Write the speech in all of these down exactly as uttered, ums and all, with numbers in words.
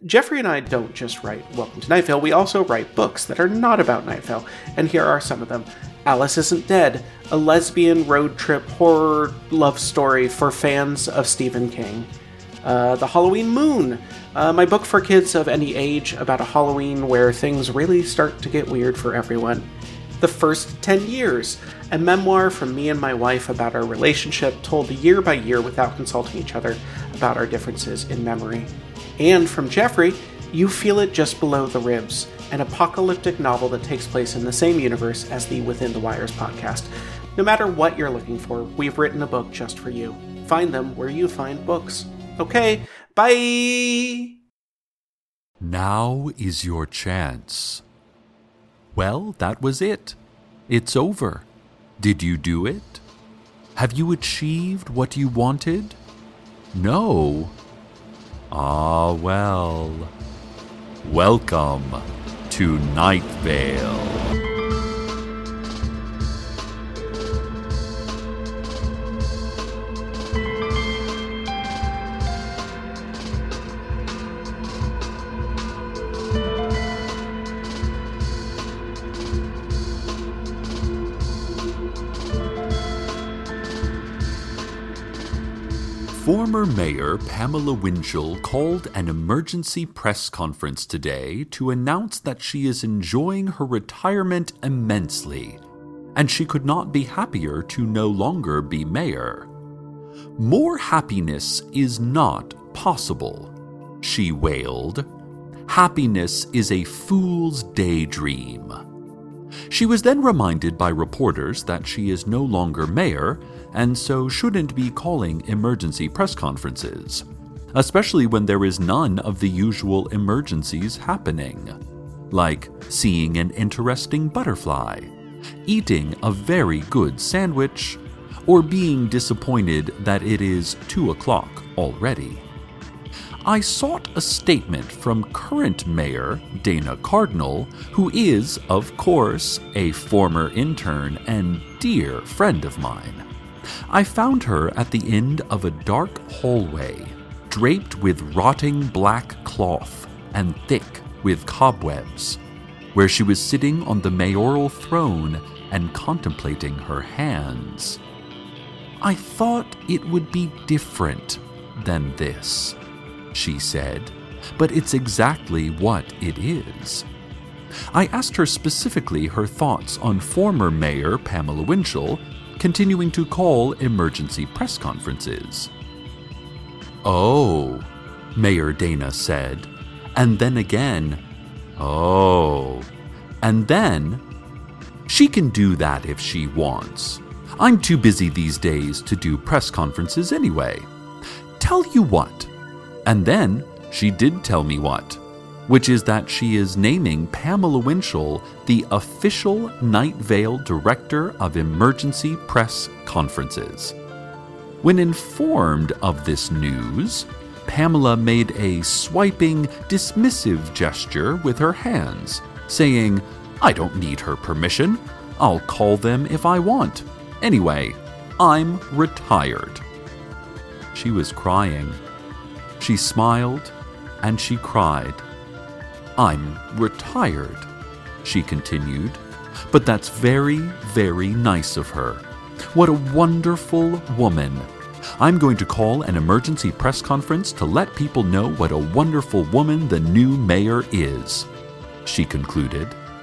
Jeffrey and I don't just write Welcome to Night Vale, we also write books that are not about Night Vale, and here are some of them. Alice Isn't Dead, a lesbian road trip horror love story for fans of Stephen King. Uh, The Halloween Moon, uh, my book for kids of any age about a Halloween where things really start to get weird for everyone. The First Ten Years, a memoir from me and my wife about our relationship told year by year without consulting each other about our differences in memory. And from Jeffrey, You Feel It Just Below the Ribs, an apocalyptic novel that takes place in the same universe as the Within the Wires podcast. No matter what you're looking for, we've written a book just for you. Find them where you find books. Okay, bye! Now is your chance. Well, that was it. It's over. Did you do it? Have you achieved what you wanted? No. Ah, well. Welcome to Night Vale. Former Mayor Pamela Winchell called an emergency press conference today to announce that she is enjoying her retirement immensely, and she could not be happier to no longer be mayor. More happiness is not possible, she wailed. Happiness is a fool's daydream. She was then reminded by reporters that she is no longer mayor, and so shouldn't be calling emergency press conferences, especially when there is none of the usual emergencies happening, like seeing an interesting butterfly, eating a very good sandwich, or being disappointed that it is two o'clock already. I sought a statement from current mayor Dana Cardinal, who is, of course, a former intern and dear friend of mine. I found her at the end of a dark hallway, draped with rotting black cloth and thick with cobwebs, where she was sitting on the mayoral throne and contemplating her hands. I thought it would be different than this, she said, but it's exactly what it is. I asked her specifically her thoughts on former Mayor Pamela Winchell continuing to call emergency press conferences. Oh, Mayor Dana said, and then again, oh, and then, she can do that if she wants. I'm too busy these days to do press conferences anyway. Tell you what. And then she did tell me what, which is that she is naming Pamela Winchell the official Night Vale Director of Emergency Press Conferences. When informed of this news, Pamela made a swiping, dismissive gesture with her hands, saying, I don't need her permission. I'll call them if I want. Anyway, I'm retired. She was crying. She smiled, and she cried. I'm retired, she continued, but that's very, very nice of her. What a wonderful woman. I'm going to call an emergency press conference to let people know what a wonderful woman the new mayor is, she concluded.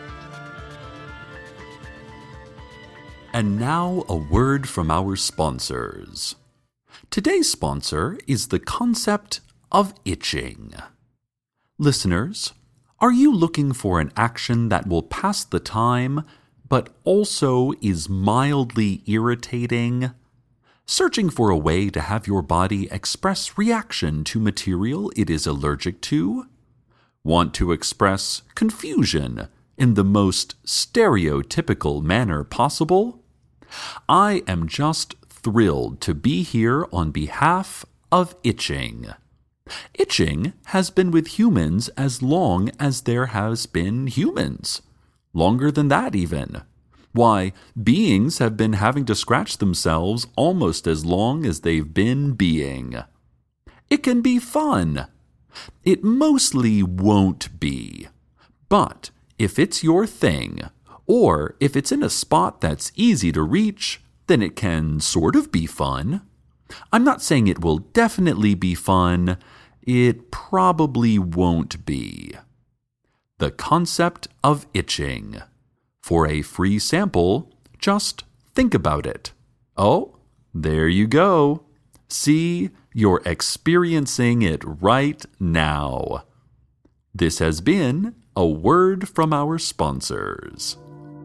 And now a word from our sponsors. Today's sponsor is the concept of itching. Listeners, are you looking for an action that will pass the time, but also is mildly irritating? Searching for a way to have your body express reaction to material it is allergic to? Want to express confusion in the most stereotypical manner possible? I am just thrilled to be here on behalf of Itching. Itching has been with humans as long as there has been humans. Longer than that, even. Why, beings have been having to scratch themselves almost as long as they've been being. It can be fun. It mostly won't be. But if it's your thing, or if it's in a spot that's easy to reach, then it can sort of be fun. I'm not saying it will definitely be fun. It probably won't be. The concept of itching. For a free sample, just think about it. Oh, there you go. See, you're experiencing it right now. This has been a word from our sponsors.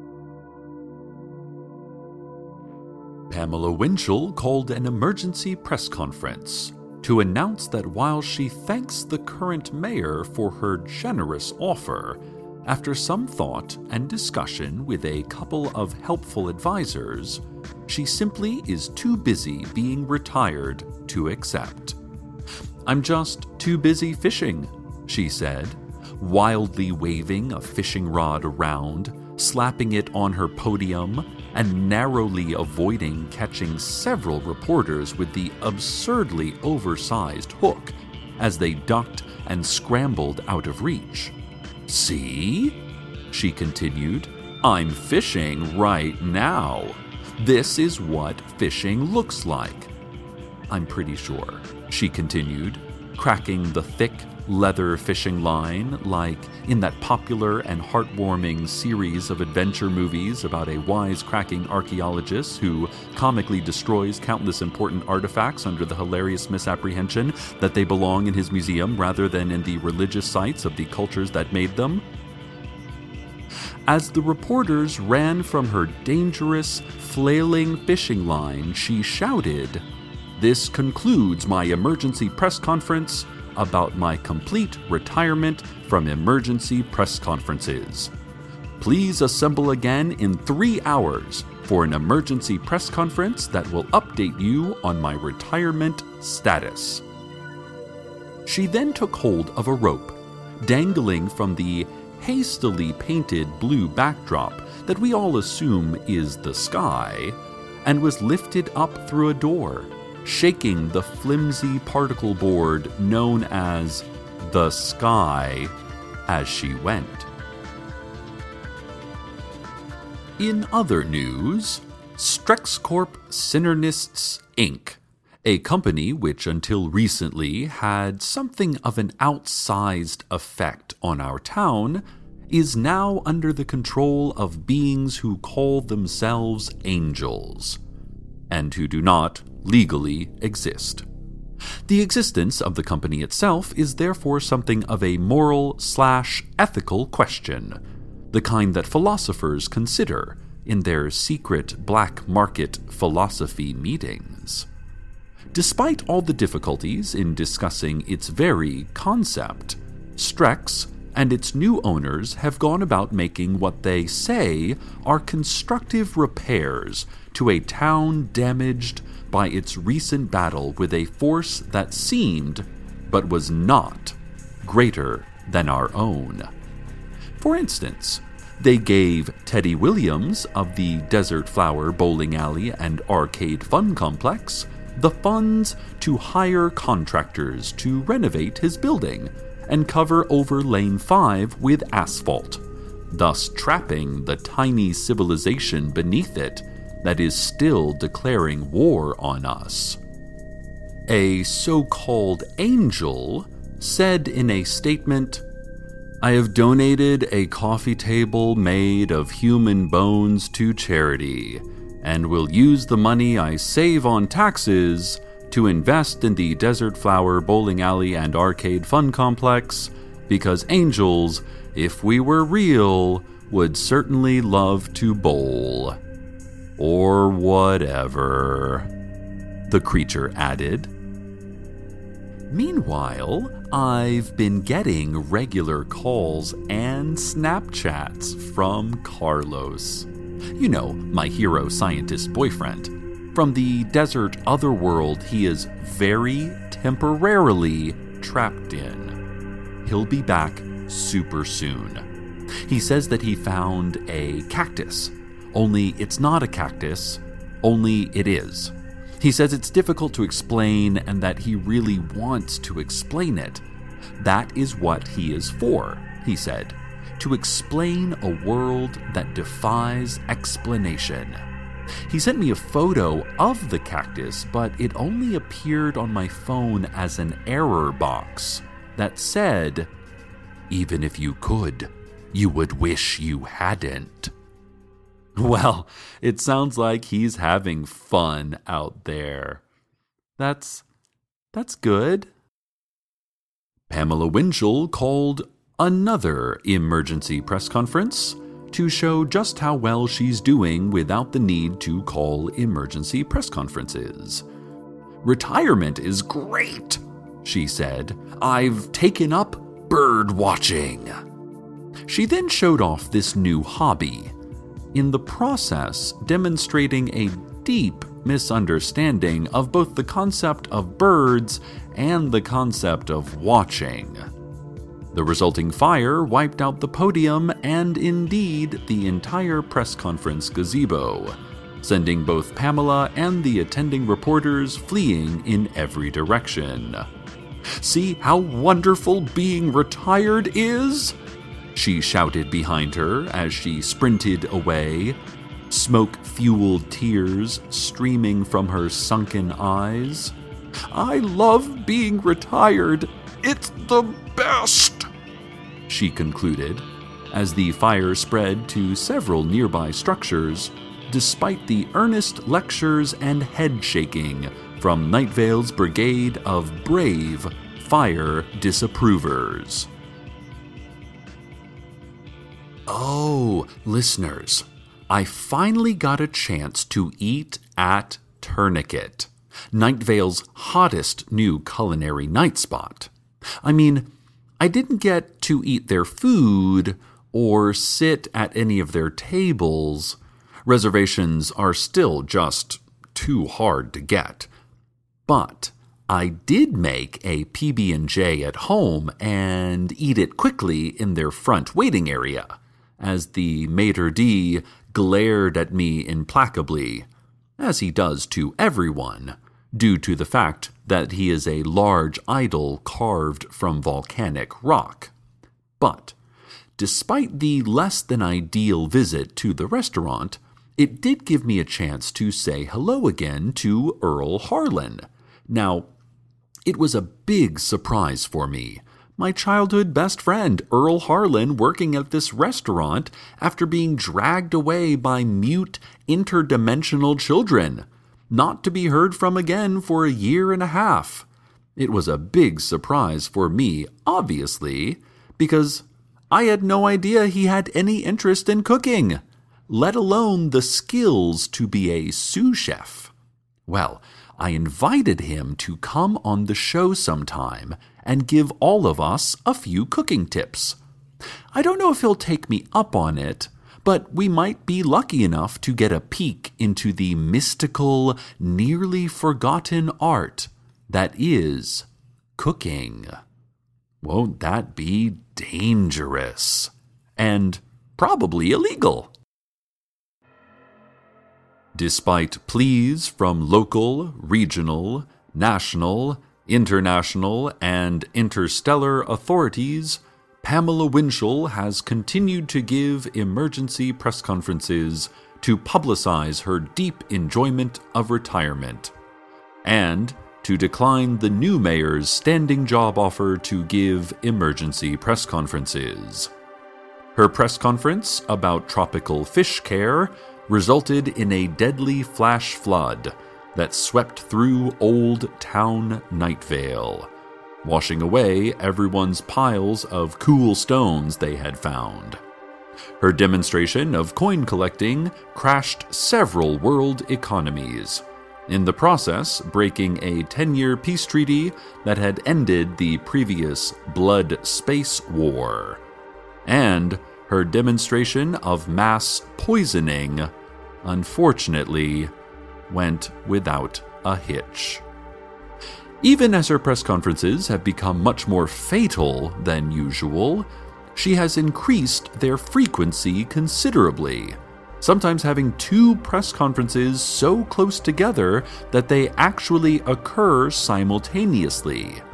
Pamela Winchell called an emergency press conference to announce that while she thanks the current mayor for her generous offer, after some thought and discussion with a couple of helpful advisors, she simply is too busy being retired to accept. "I'm just too busy fishing," she said, wildly waving a fishing rod around, slapping it on her podium, and narrowly avoiding catching several reporters with the absurdly oversized hook as they ducked and scrambled out of reach. "See?" she continued. "I'm fishing right now. This is what fishing looks like. I'm pretty sure," she continued, cracking the thick leather fishing line like in that popular and heartwarming series of adventure movies about a wisecracking archaeologist who comically destroys countless important artifacts under the hilarious misapprehension that they belong in his museum rather than in the religious sites of the cultures that made them. As the reporters ran from her dangerous, flailing fishing line, she shouted, "This concludes my emergency press conference about my complete retirement from emergency press conferences. Please assemble again in three hours for an emergency press conference that will update you on my retirement status." She then took hold of a rope, dangling from the hastily painted blue backdrop that we all assume is the sky, and was lifted up through a door, shaking the flimsy particle board known as the sky as she went. In other news, StrexCorp Synernists Incorporated, a company which until recently had something of an outsized effect on our town, is now under the control of beings who call themselves angels, and who do not legally exist. The existence of the company itself is therefore something of a moral slash ethical question, the kind that philosophers consider in their secret black market philosophy meetings. Despite all the difficulties in discussing its very concept, Strex and its new owners have gone about making what they say are constructive repairs to a town damaged by its recent battle with a force that seemed, but was not, greater than our own. For instance, they gave Teddy Williams of the Desert Flower Bowling Alley and Arcade Fun Complex the funds to hire contractors to renovate his building and cover over Lane five with asphalt, thus trapping the tiny civilization beneath it that is still declaring war on us. A so-called angel said in a statement, "I have donated a coffee table made of human bones to charity, and will use the money I save on taxes to invest in the Desert Flower Bowling Alley and Arcade Fun Complex, because angels, if we were real, would certainly love to bowl." Or whatever, the creature added. Meanwhile, I've been getting regular calls and Snapchats from Carlos. You know, my hero scientist boyfriend. From the desert otherworld he is very temporarily trapped in. He'll be back super soon. He says that he found a cactus. Only it's not a cactus, only it is. He says it's difficult to explain and that he really wants to explain it, That is what he is for, he said, to explain a world that defies explanation. He sent me a photo of the cactus, but it only appeared on my phone as an error box that said, "Even if you could, you would wish you hadn't." Well, it sounds like he's having fun out there. That's, that's good. Pamela Winchell called another emergency press conference to show just how well she's doing without the need to call emergency press conferences. "Retirement is great," she said. "I've taken up bird watching." She then showed off this new hobby, in the process demonstrating a deep misunderstanding of both the concept of birds and the concept of watching. The resulting fire wiped out the podium and indeed the entire press conference gazebo, sending both Pamela and the attending reporters fleeing in every direction. "See how wonderful being retired is?" she shouted behind her as she sprinted away, smoke-fueled tears streaming from her sunken eyes. "I love being retired. It's the best," she concluded, as the fire spread to several nearby structures, despite the earnest lectures and head-shaking from Night Vale's brigade of brave fire disapprovers. Oh, listeners, I finally got a chance to eat at Tourniquet, Night Vale's hottest new culinary night spot. I mean, I didn't get to eat their food or sit at any of their tables. Reservations are still just too hard to get. But I did make a P B and J at home and eat it quickly in their front waiting area, as the maitre d' glared at me implacably, as he does to everyone, due to the fact that he is a large idol carved from volcanic rock. But, despite the less than ideal visit to the restaurant, it did give me a chance to say hello again to Earl Harlan. Now, it was a big surprise for me. My childhood best friend, Earl Harlan, working at this restaurant after being dragged away by mute, interdimensional children, not to be heard from again for a year and a half. It was a big surprise for me, obviously, because I had no idea he had any interest in cooking, let alone the skills to be a sous chef. Well, I invited him to come on the show sometime and give all of us a few cooking tips. I don't know if he'll take me up on it, but we might be lucky enough to get a peek into the mystical, nearly forgotten art that is cooking. Won't that be dangerous? And probably illegal. Despite pleas from local, regional, national, international, and interstellar authorities, Pamela Winchell has continued to give emergency press conferences to publicize her deep enjoyment of retirement, and to decline the new mayor's standing job offer to give emergency press conferences. Her press conference about tropical fish care resulted in a deadly flash flood that swept through Old Town Night Vale, washing away everyone's piles of cool stones they had found. Her demonstration of coin collecting crashed several world economies, in the process breaking a ten-year peace treaty that had ended the previous Blood Space War. And her demonstration of mass poisoning, unfortunately, went without a hitch. Even as her press conferences have become much more fatal than usual, she has increased their frequency considerably, sometimes having two press conferences so close together that they actually occur simultaneously.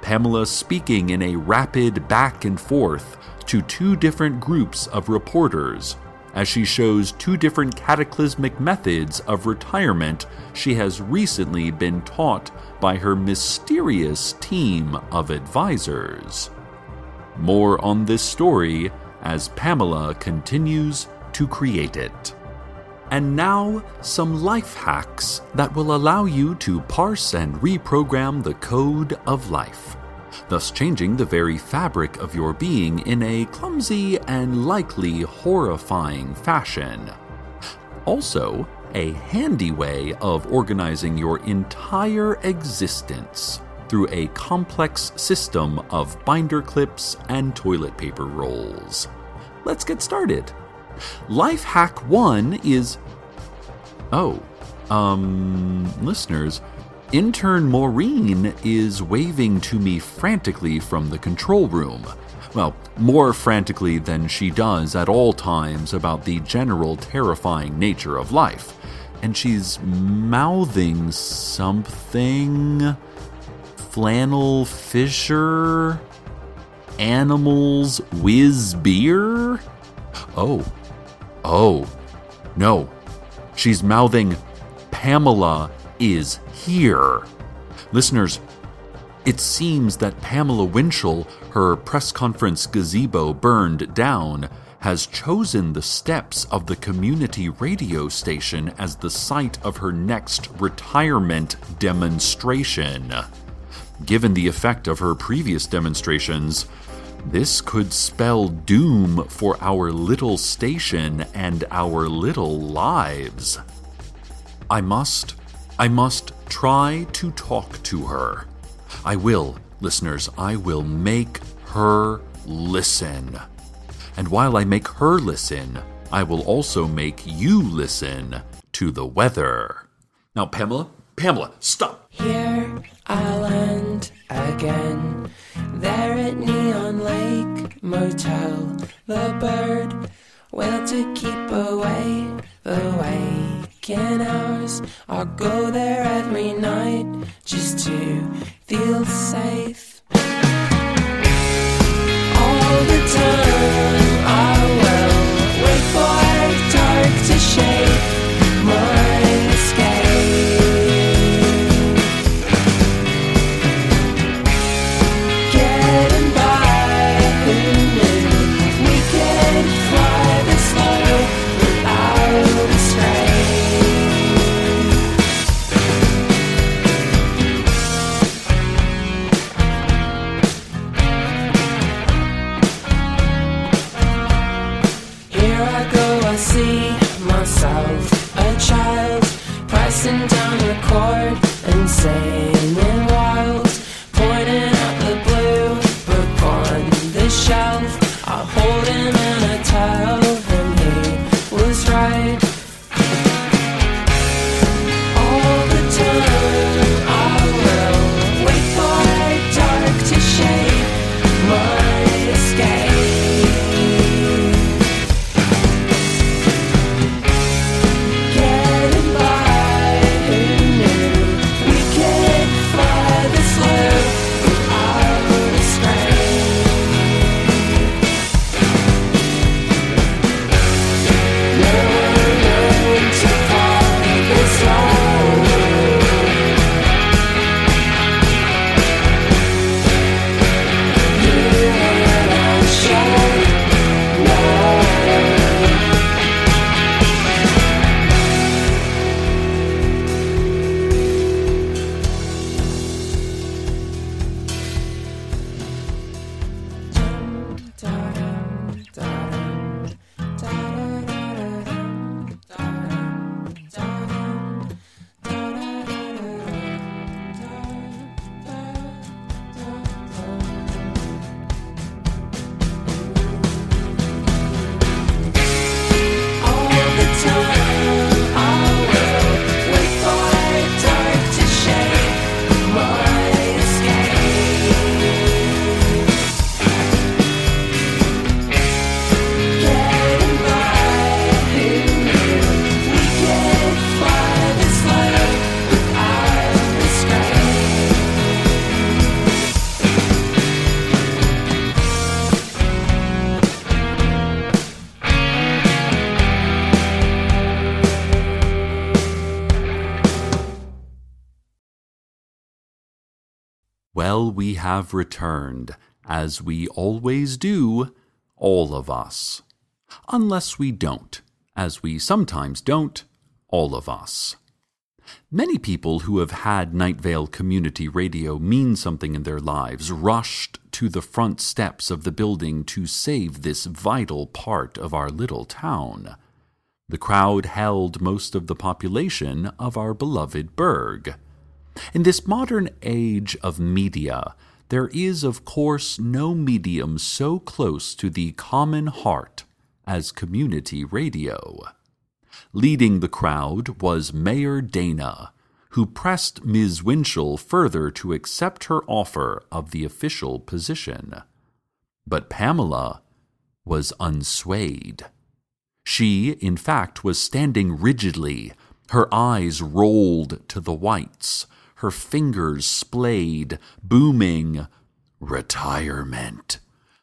Pamela speaking in a rapid back and forth to two different groups of reporters, as she shows two different cataclysmic methods of retirement she has recently been taught by her mysterious team of advisors. More on this story as Pamela continues to create it. And now, some life hacks that will allow you to parse and reprogram the code of life, thus changing the very fabric of your being in a clumsy and likely horrifying fashion. Also, a handy way of organizing your entire existence through a complex system of binder clips and toilet paper rolls. Let's get started. Life hack one is... Oh, um, listeners, intern Maureen is waving to me frantically from the control room. Well, more frantically than she does at all times about the general terrifying nature of life. And she's mouthing something... Flannel Fisher? Animals Whiz Beer? Oh. Oh. No. She's mouthing, Pamela is here. Listeners, it seems that Pamela Winchell, her press conference gazebo burned down, has chosen the steps of the community radio station as the site of her next retirement demonstration. Given the effect of her previous demonstrations, this could spell doom for our little station and our little lives. I must, I must try to talk to her. I will, listeners, I will make her listen. And while I make her listen, I will also make you listen to the weather. Now, Pamela, Pamela, stop. Here I land again, there at Neon Lake Motel. The bird will to keep away the waking hours. I'll go there every night just to feel safe. All the time I will wait for dark to shape my escape. A child pressing down the chord and singing wild, pointing at the blue book on the shelf. I hold him and I tell him he was right. All the time I will wait for dark to shape my escape. Well, we have returned, as we always do, all of us. Unless we don't, as we sometimes don't, all of us. Many people who have had Night Vale Community Radio mean something in their lives rushed to the front steps of the building to save this vital part of our little town. The crowd held most of the population of our beloved burg. In this modern age of media, there is, of course, no medium so close to the common heart as community radio. Leading the crowd was Mayor Dana, who pressed Miz Winchell further to accept her offer of the official position. But Pamela was unswayed. She, in fact, was standing rigidly, her eyes rolled to the whites, her fingers splayed, booming, "Retirement,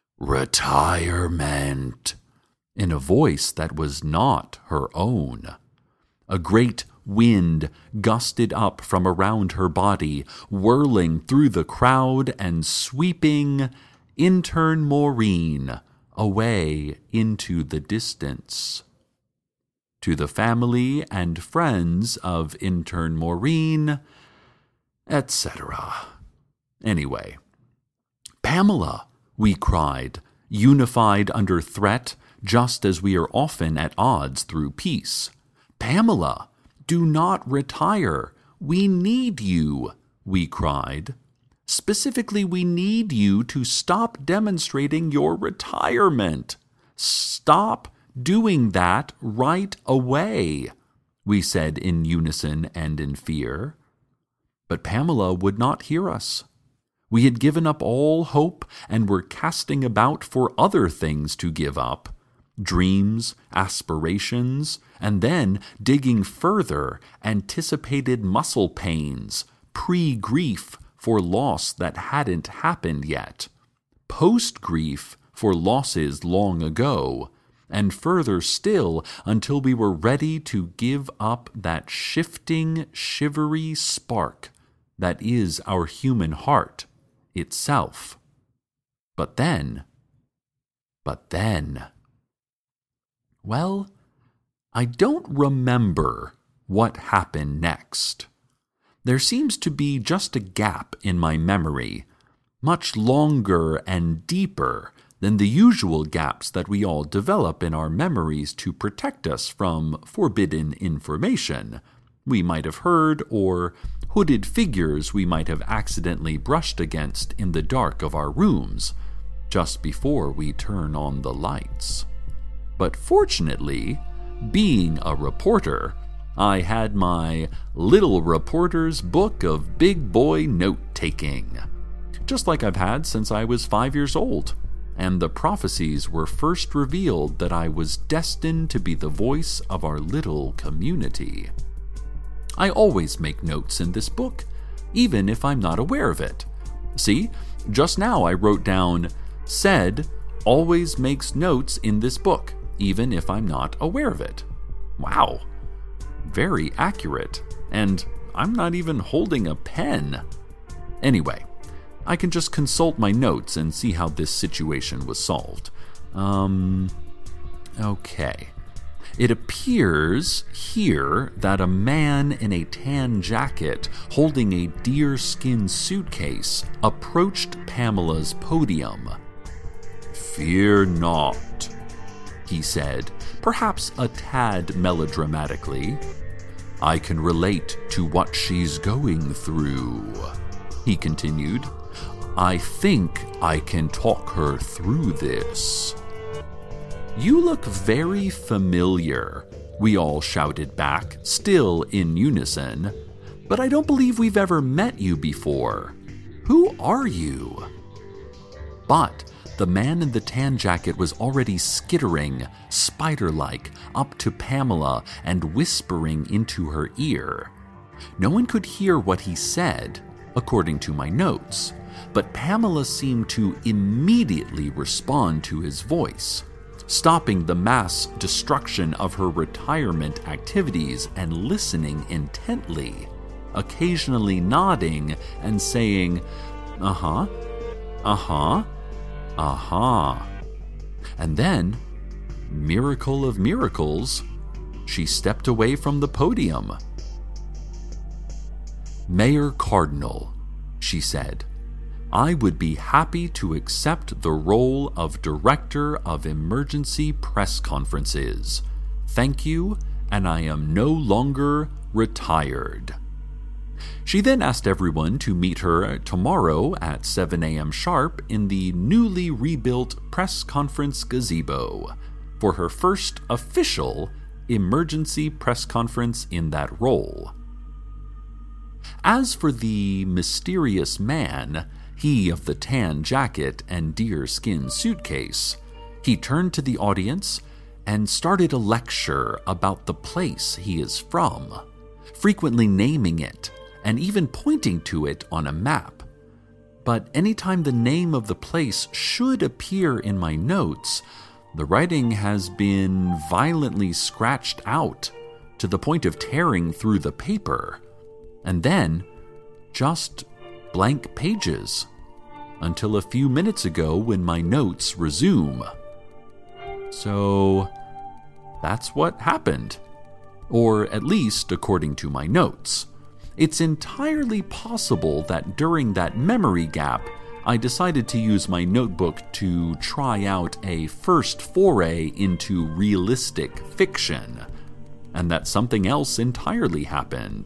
retirement," in a voice that was not her own. A great wind gusted up from around her body, whirling through the crowd and sweeping intern Maureen away into the distance. To the family and friends of intern Maureen, et cetera. Anyway, "Pamela," we cried, unified under threat, just as we are often at odds through peace. "Pamela, do not retire. We need you," we cried. "Specifically, we need you to stop demonstrating your retirement. Stop doing that right away," we said in unison and in fear. But Pamela would not hear us. We had given up all hope and were casting about for other things to give up. Dreams, aspirations, and then, digging further, anticipated muscle pains, pre-grief for loss that hadn't happened yet, post-grief for losses long ago, and further still until we were ready to give up that shifting, shivery spark that is our human heart itself. But then, but then... Well, I don't remember what happened next. There seems to be just a gap in my memory, much longer and deeper than the usual gaps that we all develop in our memories to protect us from forbidden information we might have heard or hooded figures we might have accidentally brushed against in the dark of our rooms just before we turn on the lights. But fortunately, being a reporter, I had my little reporter's book of big boy note-taking, just like I've had since I was five years old, and the prophecies were first revealed that I was destined to be the voice of our little community. I always make notes in this book, even if I'm not aware of it. See, just now I wrote down, "Said always makes notes in this book, even if I'm not aware of it." Wow, very accurate, and I'm not even holding a pen. Anyway, I can just consult my notes and see how this situation was solved. Um, okay. It appears here that a man in a tan jacket holding a deerskin suitcase approached Pamela's podium. "Fear not," he said, perhaps a tad melodramatically. "I can relate to what she's going through," he continued. "I think I can talk her through this." "You look very familiar," we all shouted back, still in unison. "But I don't believe we've ever met you before. Who are you?" But the man in the tan jacket was already skittering, spider-like, up to Pamela and whispering into her ear. No one could hear what he said, according to my notes, but Pamela seemed to immediately respond to his voice, stopping the mass destruction of her retirement activities and listening intently, occasionally nodding and saying, Uh-huh. Uh-huh. Uh-huh. And then, miracle of miracles, she stepped away from the podium. "Mayor Cardinal," she said, "I would be happy to accept the role of Director of Emergency Press Conferences. Thank you, and I am no longer retired." She then asked everyone to meet her tomorrow at seven a.m. sharp in the newly rebuilt press conference gazebo for her first official emergency press conference in that role. As for the mysterious man, he of the tan jacket and deerskin suitcase, he turned to the audience and started a lecture about the place he is from, frequently naming it and even pointing to it on a map. But anytime the name of the place should appear in my notes, the writing has been violently scratched out to the point of tearing through the paper, and then just blank pages until a few minutes ago when my notes resume. So that's what happened, or at least according to my notes. It's entirely possible that during that memory gap, I decided to use my notebook to try out a first foray into realistic fiction, and that something else entirely happened.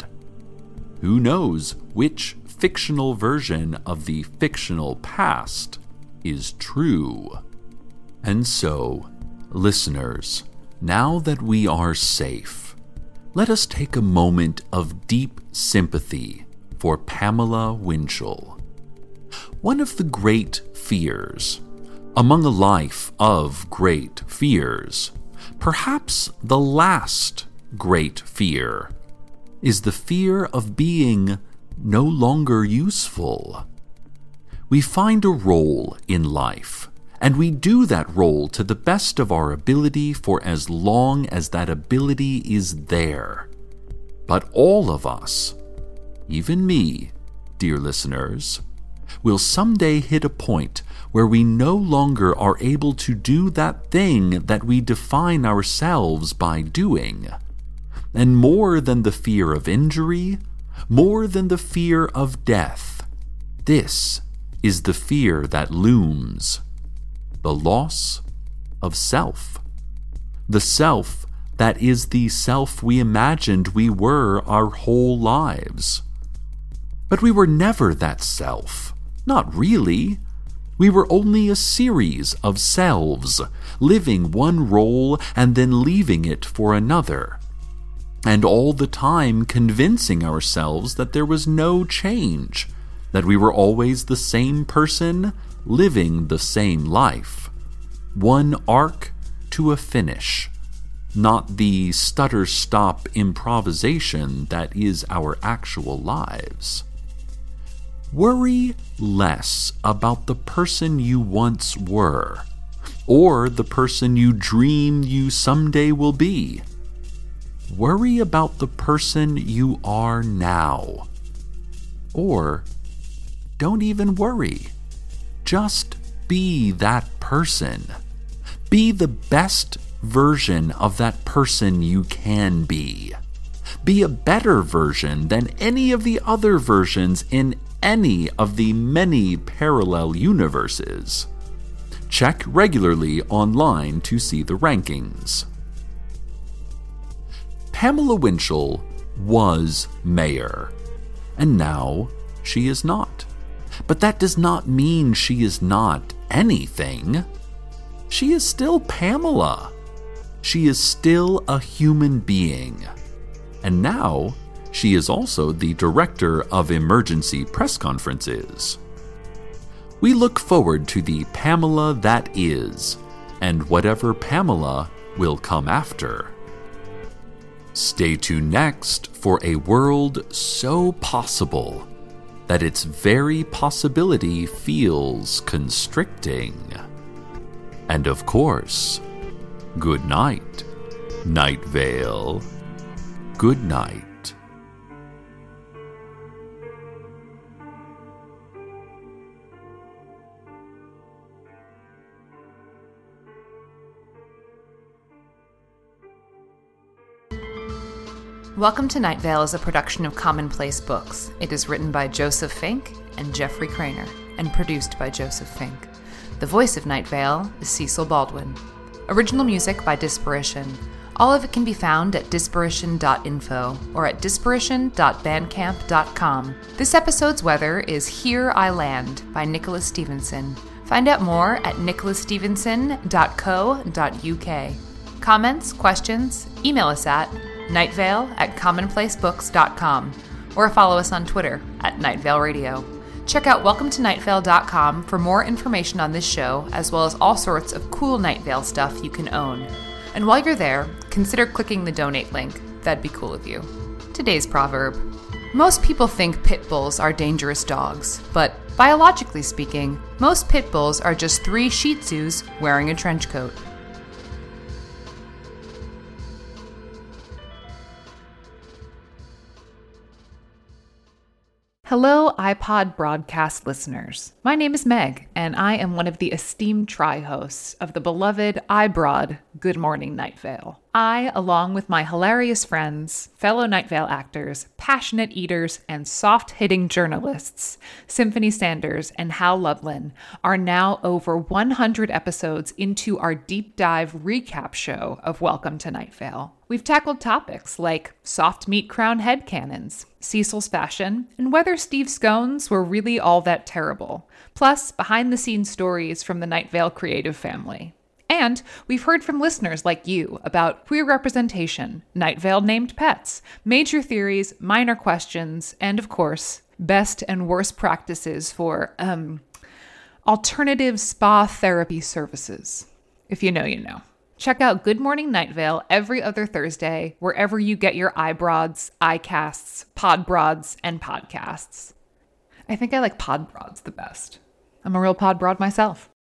Who knows which fictional version of the fictional past is true? And so, listeners, now that we are safe, let us take a moment of deep sympathy for Pamela Winchell. One of the great fears, among a life of great fears, perhaps the last great fear, is the fear of being no longer useful. We find a role in life, and we do that role to the best of our ability for as long as that ability is there. But all of us, even me, dear listeners, will someday hit a point where we no longer are able to do that thing that we define ourselves by doing. And more than the fear of injury, more than the fear of death, this is the fear that looms: the loss of self. The self that is the self we imagined we were our whole lives. But we were never that self. Not really. We were only a series of selves, living one role and then leaving it for another, and all the time convincing ourselves that there was no change, that we were always the same person, living the same life. One arc to a finish, not the stutter-stop improvisation that is our actual lives. Worry less about the person you once were, or the person you dream you someday will be. Worry about the person you are now. Or don't even worry. Just be that person. Be the best version of that person you can be. Be a better version than any of the other versions in any of the many parallel universes. Check regularly online to see the rankings. Pamela Winchell was mayor, and now she is not. But that does not mean she is not anything. She is still Pamela. She is still a human being. And now, she is also the director of emergency press conferences. We look forward to the Pamela that is, and whatever Pamela will come after. Stay tuned next for a world so possible that its very possibility feels constricting. And of course, good night, Night Vale. Good night. Welcome to Night Vale is a production of Commonplace Books. It is written by Joseph Fink and Jeffrey Craner, and produced by Joseph Fink. The voice of Night Vale is Cecil Baldwin. Original music by Disparition. All of it can be found at disparition dot info or at disparition dot bandcamp dot com. This episode's weather is Here I Land by Nicholas Stevenson. Find out more at nicholas stevenson dot co dot uk. Comments, questions, email us at nightvale at commonplacebooks dot com or follow us on Twitter at Night Vale Radio. Check out welcome to night vale dot com for more information on this show, as well as all sorts of cool Night Vale stuff you can own. And while you're there, consider clicking the donate link. That'd be cool of you. Today's proverb. Most people think pit bulls are dangerous dogs, but biologically speaking, most pit bulls are just three Shih Tzus wearing a trench coat. Hello, iPod broadcast listeners. My name is Meg, and I am one of the esteemed tri-hosts of the beloved iBroad Good Morning Night Vale. I, along with my hilarious friends, fellow Night Vale actors, passionate eaters, and soft-hitting journalists, Symphony Sanders and Hal Lublin, are now over one hundred episodes into our deep dive recap show of Welcome to Night Vale. We've tackled topics like soft meat crown headcanons, Cecil's fashion, and whether Steve scones were really all that terrible, plus behind-the-scenes stories from the Night Vale creative family. And we've heard from listeners like you about queer representation, Night Vale named pets, major theories, minor questions, and of course, best and worst practices for, um, alternative spa therapy services. If you know, you know. Check out Good Morning Night Vale every other Thursday, wherever you get your iBroads, iCasts, Podbroads, and podcasts. I think I like Podbroads the best. I'm a real Podbroad myself.